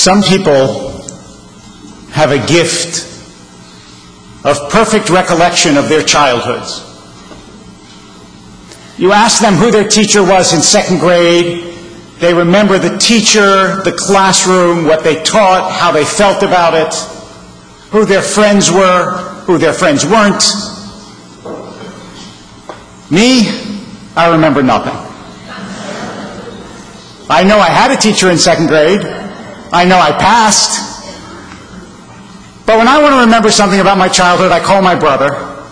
Some people have a gift of perfect recollection of their childhoods. You ask them who their teacher was in second grade, they remember the teacher, the classroom, what they taught, how they felt about it, who their friends were, who their friends weren't. Me, I remember nothing. I know I had a teacher in second grade. I know I passed. But when I want to remember something about my childhood, I call my brother.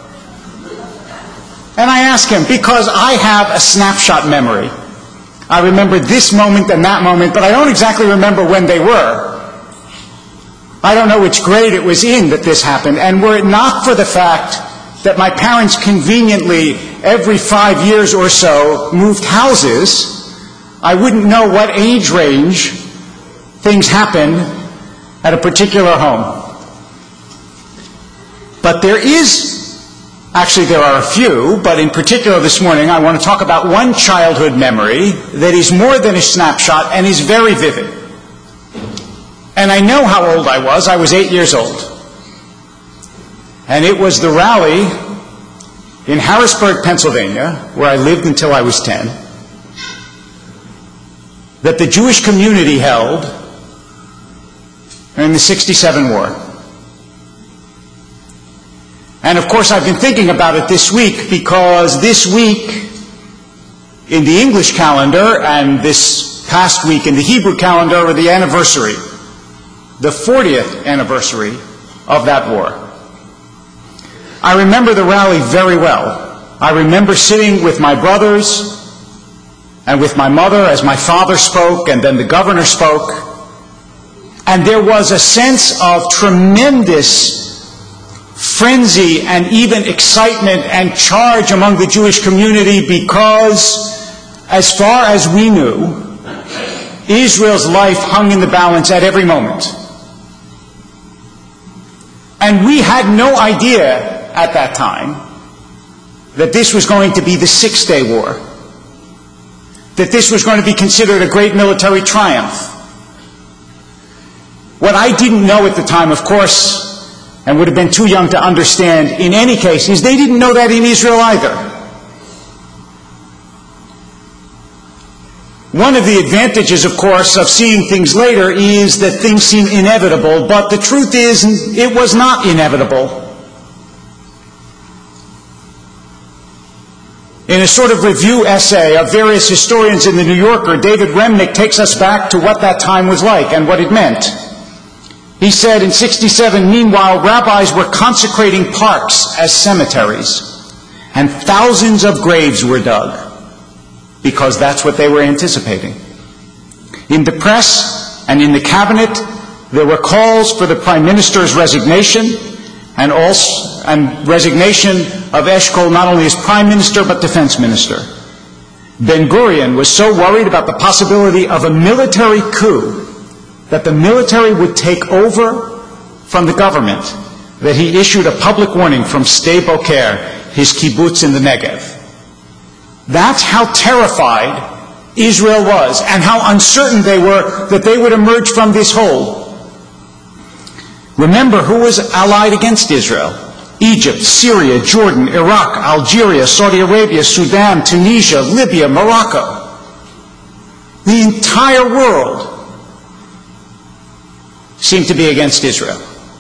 And I ask him, because I have a snapshot memory. I remember this moment and that moment, but I don't exactly remember when they were. I don't know which grade it was in that this happened. And were it not for the fact that my parents conveniently, every 5 years or so, moved houses, I wouldn't know what age range things happened at a particular home. But there are a few, but in particular this morning I want to talk about one childhood memory that is more than a snapshot and is very vivid. And I know how old I was. I was 8 years old. And it was the rally in Harrisburg, Pennsylvania, where I lived until I was 10, that the Jewish community held in the '67 war. And of course I've been thinking about it this week, because this week in the English calendar and this past week in the Hebrew calendar are the anniversary, the 40th anniversary of that war. I remember the rally very well. I remember sitting with my brothers and with my mother as my father spoke and then the governor spoke. And there was a sense of tremendous frenzy and even excitement and charge among the Jewish community, because as far as we knew, Israel's life hung in the balance at every moment. And we had no idea at that time that this was going to be the Six-Day War, that this was going to be considered a great military triumph. What I didn't know at the time, of course, and would have been too young to understand in any case, is they didn't know that in Israel either. One of the advantages, of course, of seeing things later is that things seem inevitable, but the truth is, it was not inevitable. In a sort of review essay of various historians in the New Yorker, David Remnick takes us back to what that time was like and what it meant. He said in '67, meanwhile, rabbis were consecrating parks as cemeteries, and thousands of graves were dug, because that's what they were anticipating. In the press and in the cabinet, there were calls for the Prime Minister's resignation, and resignation of Eshkol not only as Prime Minister but Defense Minister. Ben-Gurion was so worried about the possibility of a military coup, that the military would take over from the government, that he issued a public warning from Sde Boker, his kibbutz in the Negev. That's how terrified Israel was, and how uncertain they were that they would emerge from this hole. Remember who was allied against Israel: Egypt, Syria, Jordan, Iraq, Algeria, Saudi Arabia, Sudan, Tunisia, Libya, Morocco. The entire world seemed to be against Israel.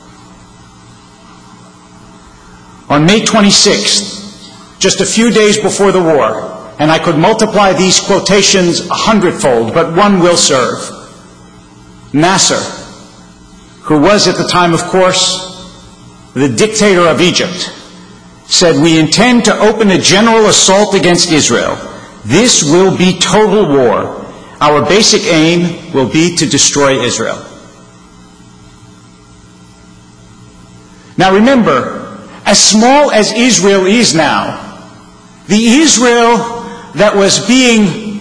On May 26th, just a few days before the war, and I could multiply these quotations 100-fold, but one will serve. Nasser, who was at the time, of course, the dictator of Egypt, said, "We intend to open a general assault against Israel. This will be total war. Our basic aim will be to destroy Israel." Now remember, as small as Israel is now, the Israel that was being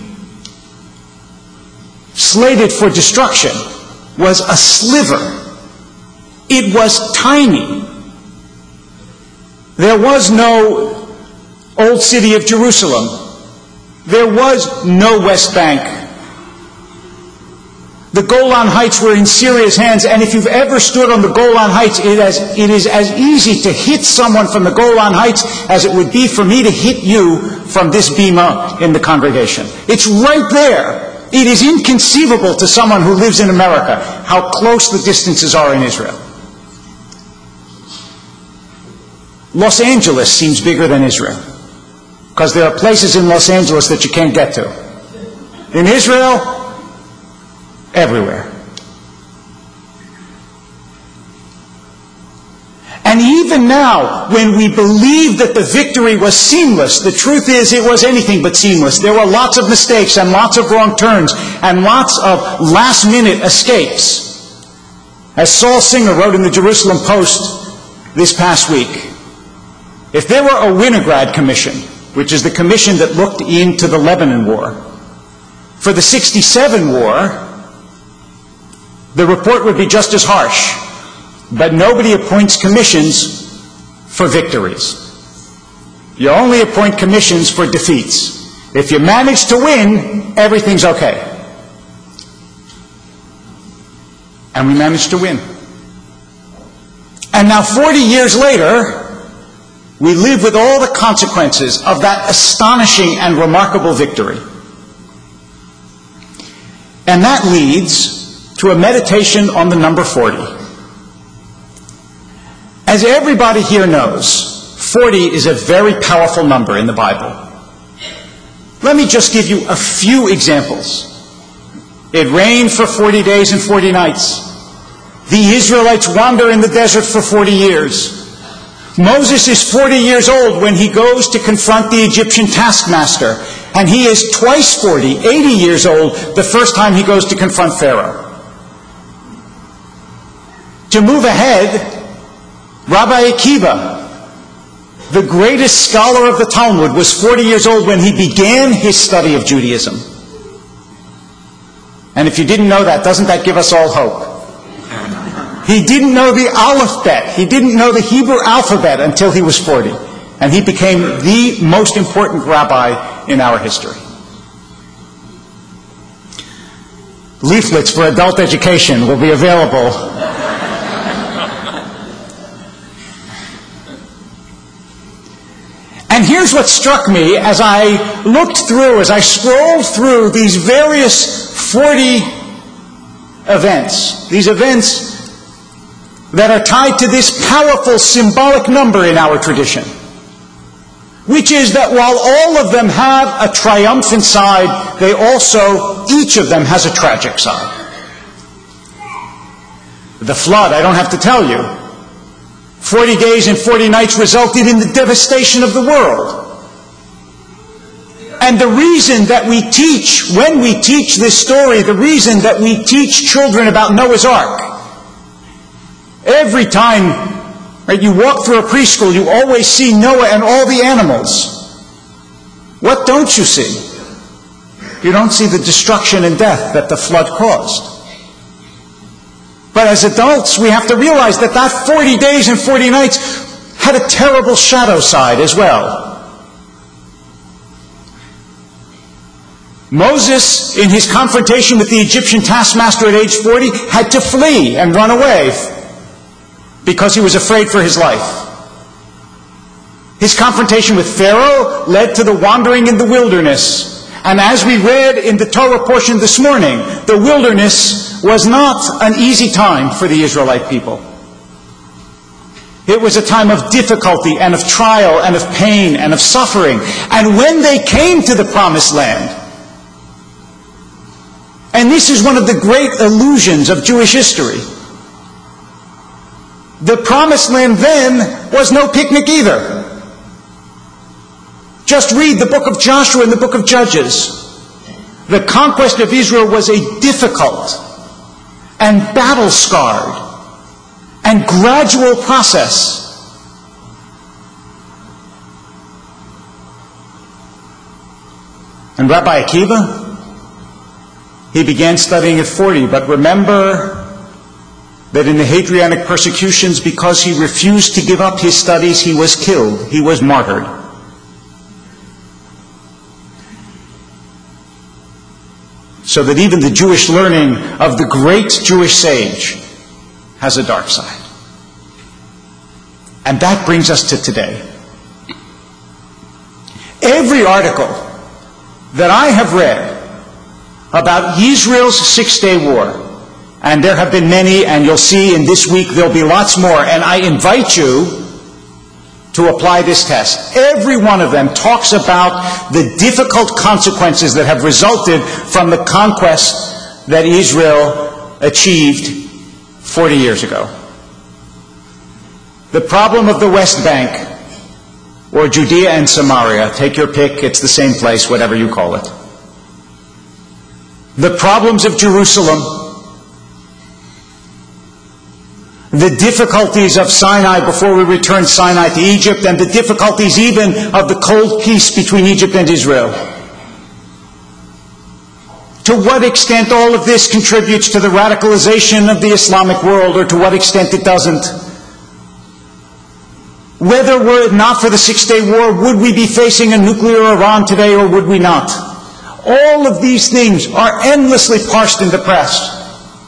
slated for destruction was a sliver. It was tiny. There was no old city of Jerusalem. There was no West Bank. The Golan Heights were in Syria's hands, and if you've ever stood on the Golan Heights, it is as easy to hit someone from the Golan Heights as it would be for me to hit you from this bima in the congregation. It's right there. It is inconceivable to someone who lives in America how close the distances are in Israel. Los Angeles seems bigger than Israel, because there are places in Los Angeles that you can't get to. In Israel, everywhere. And even now, when we believe that the victory was seamless, the truth is it was anything but seamless. There were lots of mistakes and lots of wrong turns and lots of last-minute escapes. As Saul Singer wrote in the Jerusalem Post this past week, if there were a Winograd Commission, which is the commission that looked into the Lebanon War, for the 1967 war, the report would be just as harsh. But nobody appoints commissions for victories. You only appoint commissions for defeats. If you manage to win, everything's okay. And we managed to win. And now 40 years later, we live with all the consequences of that astonishing and remarkable victory. And that leads to a meditation on the number 40. As everybody here knows, 40 is a very powerful number in the Bible. Let me just give you a few examples. It rained for 40 days and 40 nights. The Israelites wander in the desert for 40 years. Moses is 40 years old when he goes to confront the Egyptian taskmaster, and he is twice 40, 80 years old, the first time he goes to confront Pharaoh. To move ahead, Rabbi Akiva, the greatest scholar of the Talmud, was 40 years old when he began his study of Judaism. And if you didn't know that, doesn't that give us all hope? He didn't know the alphabet. He didn't know the Hebrew alphabet until he was 40. And he became the most important rabbi in our history. Leaflets for adult education will be available. And here's what struck me as I scrolled through these various 40 events, these events that are tied to this powerful symbolic number in our tradition, which is that while all of them have a triumphant side, they also, each of them has a tragic side. The flood, I don't have to tell you. 40 days and 40 nights resulted in the devastation of the world. And the reason that we teach, when we teach this story, the reason that we teach children about Noah's Ark, every time you walk through a preschool, you always see Noah and all the animals. What don't you see? You don't see the destruction and death that the flood caused. But as adults, we have to realize that that 40 days and 40 nights had a terrible shadow side as well. Moses, in his confrontation with the Egyptian taskmaster at age 40, had to flee and run away because he was afraid for his life. His confrontation with Pharaoh led to the wandering in the wilderness. And as we read in the Torah portion this morning, the wilderness was not an easy time for the Israelite people. It was a time of difficulty and of trial and of pain and of suffering. And when they came to the Promised Land, and this is one of the great illusions of Jewish history, the Promised Land then was no picnic either. Just read the book of Joshua and the book of Judges. The conquest of Israel was a difficult and battle-scarred and gradual process. And Rabbi Akiva, he began studying at 40, but remember that in the Hadrianic persecutions, because he refused to give up his studies, he was killed. He was martyred. so that even the Jewish learning of the great Jewish sage has a dark side. And that brings us to today. Every article that I have read about Israel's Six-Day War, and there have been many, and you'll see in this week there'll be lots more, and I invite you to apply this test. Every one of them talks about the difficult consequences that have resulted from the conquest that Israel achieved 40 years ago. The problem of the West Bank, or Judea and Samaria, take your pick, it's the same place, whatever you call it. The problems of Jerusalem, the difficulties of Sinai before we returned Sinai to Egypt, and the difficulties even of the cold peace between Egypt and Israel. To what extent all of this contributes to the radicalization of the Islamic world, or to what extent it doesn't. Whether were it not for the Six-Day War, would we be facing a nuclear Iran today, or would we not? All of these things are endlessly parsed in the press.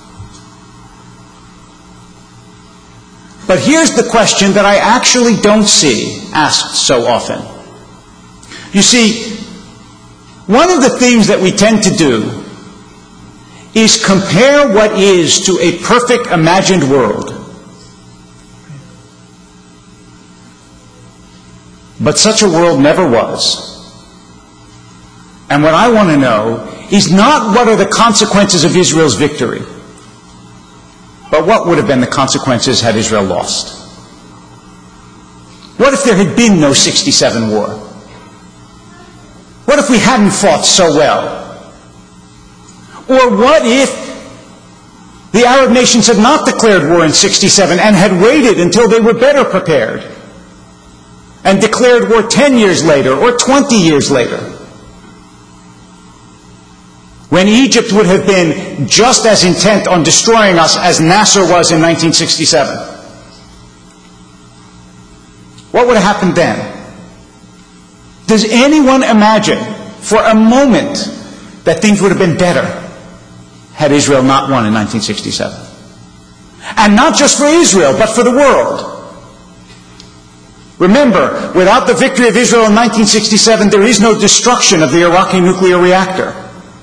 But here's the question that I actually don't see asked so often. You see, one of the things that we tend to do is compare what is to a perfect imagined world. But such a world never was. And what I want to know is not what are the consequences of Israel's victory, but what would have been the consequences had Israel lost? What if there had been no 67 war? What if we hadn't fought so well? Or what if the Arab nations had not declared war in 67 and had waited until they were better prepared and declared war 10 years later or 20 years later, when Egypt would have been just as intent on destroying us as Nasser was in 1967? What would have happened then? Does anyone imagine for a moment that things would have been better had Israel not won in 1967? And not just for Israel, but for the world. Remember, without the victory of Israel in 1967, there is no destruction of the Iraqi nuclear reactor.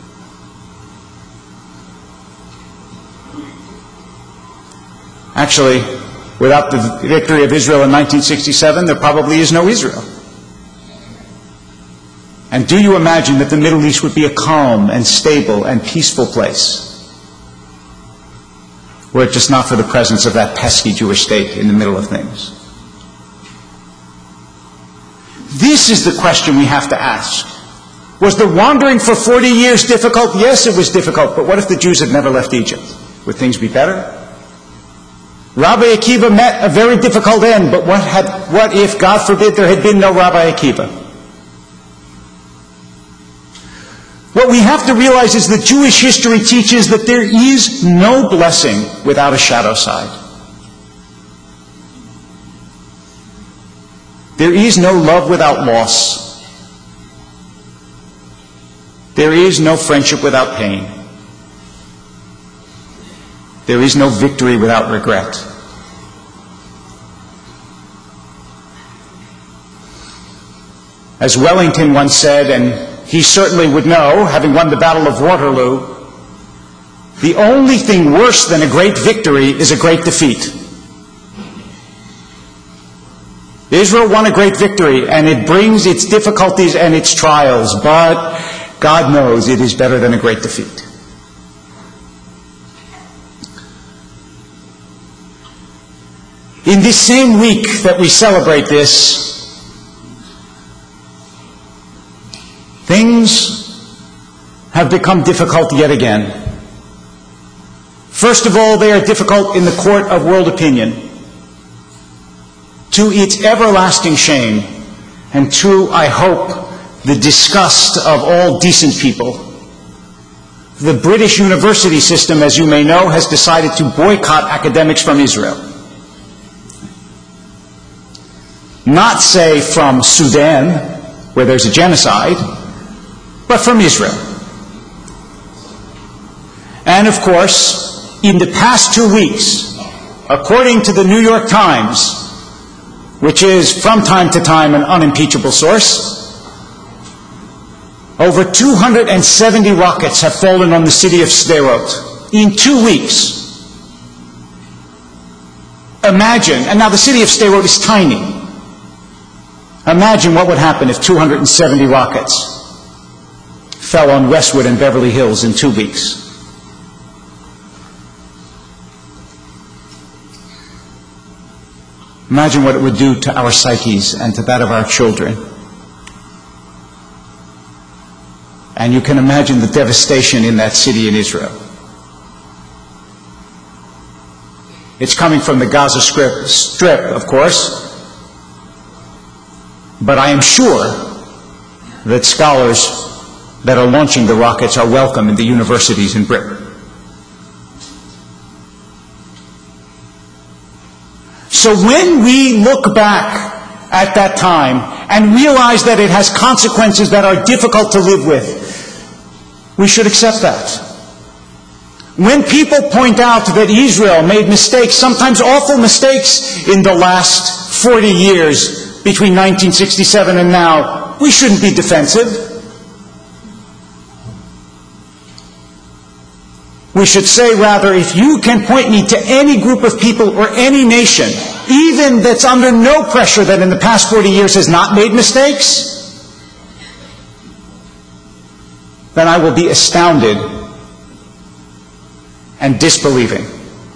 Actually, without the victory of Israel in 1967, there probably is no Israel. And do you imagine that the Middle East would be a calm and stable and peaceful place were it just not for the presence of that pesky Jewish state in the middle of things? This is the question we have to ask. Was the wandering for 40 years difficult? Yes, it was difficult. But what if the Jews had never left Egypt? Would things be better? Rabbi Akiva met a very difficult end, but what if, God forbid, there had been no Rabbi Akiva? What we have to realize is that Jewish history teaches that there is no blessing without a shadow side. There is no love without loss. There is no friendship without pain. There is no victory without regret. As Wellington once said, and he certainly would know, having won the Battle of Waterloo, the only thing worse than a great victory is a great defeat. Israel won a great victory, and it brings its difficulties and its trials, but God knows it is better than a great defeat. In this same week that we celebrate this, things have become difficult yet again. First of all, they are difficult in the court of world opinion, to its everlasting shame, and to, I hope, the disgust of all decent people. The British university system, as you may know, has decided to boycott academics from Israel. Not, say, from Sudan, where there's a genocide, but from Israel. And of course, in the past 2 weeks, according to the New York Times, which is from time to time an unimpeachable source, over 270 rockets have fallen on the city of Sderot in 2 weeks. Imagine, and now the city of Sderot is tiny. Imagine what would happen if 270 rockets fell on Westwood and Beverly Hills in 2 weeks. Imagine what it would do to our psyches and to that of our children. And you can imagine the devastation in that city in Israel. It's coming from the Gaza Strip, of course, but I am sure that scholars that are launching the rockets are welcome in the universities in Britain. So when we look back at that time and realize that it has consequences that are difficult to live with, we should accept that. When people point out that Israel made mistakes, sometimes awful mistakes, in the last 40 years between 1967 and now, we shouldn't be defensive. We should say, rather, if you can point me to any group of people or any nation, even that's under no pressure, that in the past 40 years has not made mistakes, then I will be astounded and disbelieving.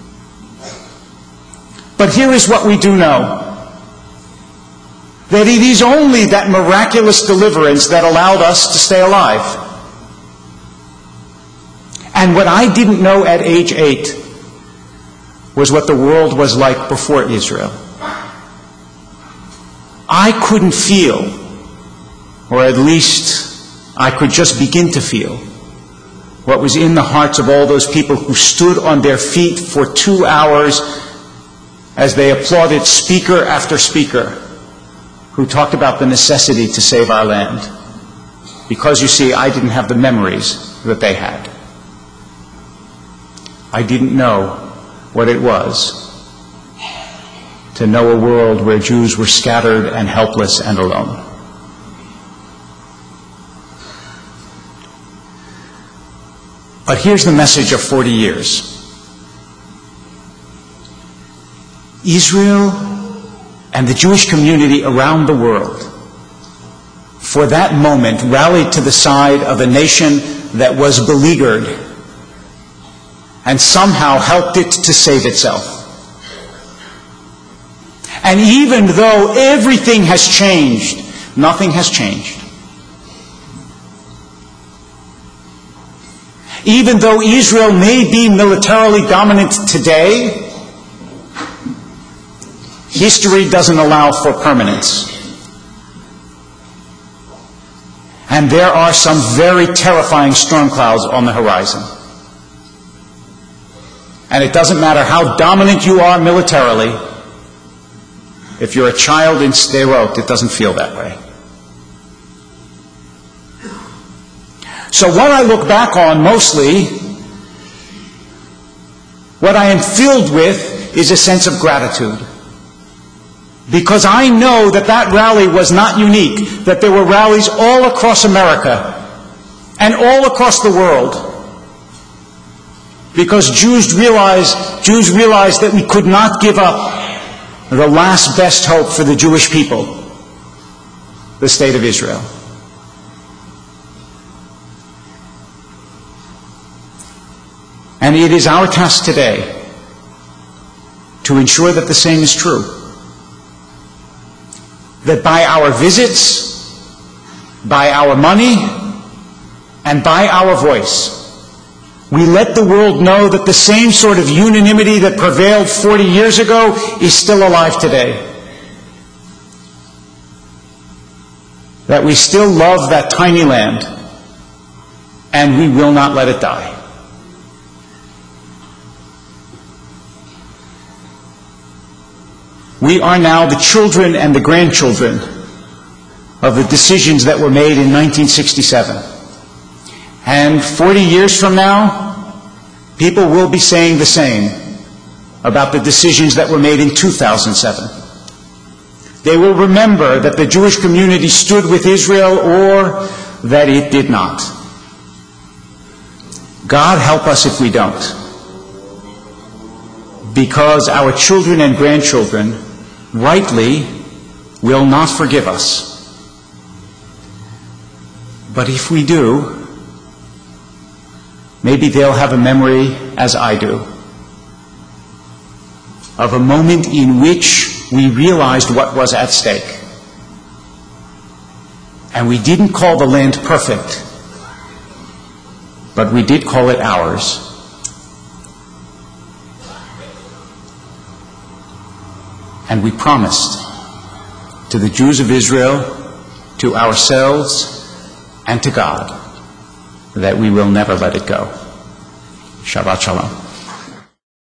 But here is what we do know: that it is only that miraculous deliverance that allowed us to stay alive. And what I didn't know at age 8 was what the world was like before Israel. I couldn't feel, or at least I could just begin to feel, what was in the hearts of all those people who stood on their feet for 2 hours as they applauded speaker after speaker who talked about the necessity to save our land. Because, you see, I didn't have the memories that they had. I didn't know what it was to know a world where Jews were scattered and helpless and alone. But here's the message of 40 years. Israel and the Jewish community around the world, for that moment, rallied to the side of a nation that was beleaguered and somehow helped it to save itself. And even though everything has changed, nothing has changed. Even though Israel may be militarily dominant today, history doesn't allow for permanence. And there are some very terrifying storm clouds on the horizon. And it doesn't matter how dominant you are militarily, if you're a child in Sderot, it doesn't feel that way. So what I look back on mostly, what I am filled with is a sense of gratitude. Because I know that that rally was not unique, that there were rallies all across America and all across the world. Because Jews realized that we could not give up the last best hope for the Jewish people, the state of Israel. And it is our task today to ensure that the same is true. That by our visits, by our money, and by our voice, we let the world know that the same sort of unanimity that prevailed 40 years ago is still alive today. That we still love that tiny land, and we will not let it die. We are now the children and the grandchildren of the decisions that were made in 1967. And 40 years from now, People will be saying the same about the decisions that were made in 2007. They will remember that the Jewish community stood with Israel or that it did not. God help us if we don't, because our children and grandchildren rightly will not forgive us. But if we do, maybe they'll have a memory, as I do, of a moment in which we realized what was at stake. And we didn't call the land perfect, but we did call it ours. And we promised to the Jews of Israel, to ourselves, and to God that we will never let it go. Shabbat Shalom.